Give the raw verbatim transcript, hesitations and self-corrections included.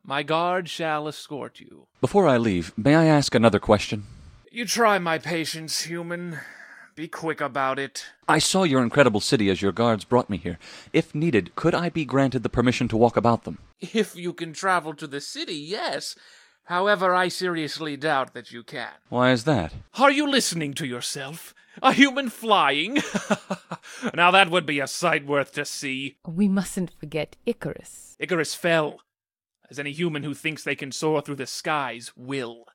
My guard shall escort you. Before I leave, may I ask another question? You try my patience, human. Be quick about it. I saw your incredible city as your guards brought me here. If needed, could I be granted the permission to walk about them? If you can travel to the city, yes. However, I seriously doubt that you can. Why is that? Are you listening to yourself? A human flying? Now that would be a sight worth to see. We mustn't forget Icarus. Icarus fell, as any human who thinks they can soar through the skies will.